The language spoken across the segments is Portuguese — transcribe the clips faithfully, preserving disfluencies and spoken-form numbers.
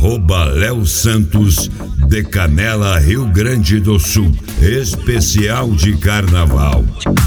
Arroba Léo Santos, de Canela, Rio Grande do Sul. Especial de carnaval.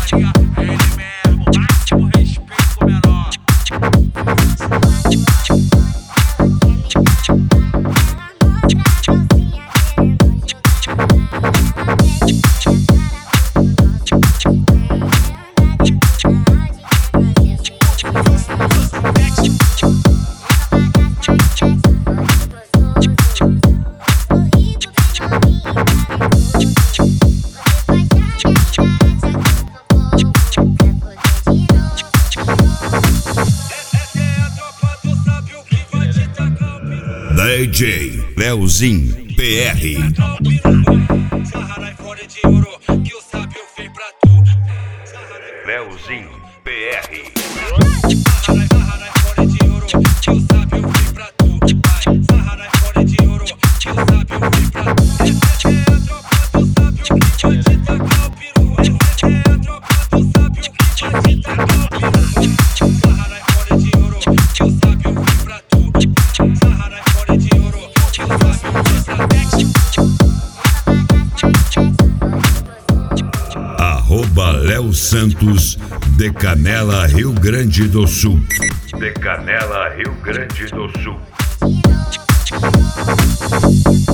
D J Leozinho P R. Leozinho P R. Arroba Léo Santos, de Canela, Rio Grande do Sul. De Canela, Rio Grande do Sul.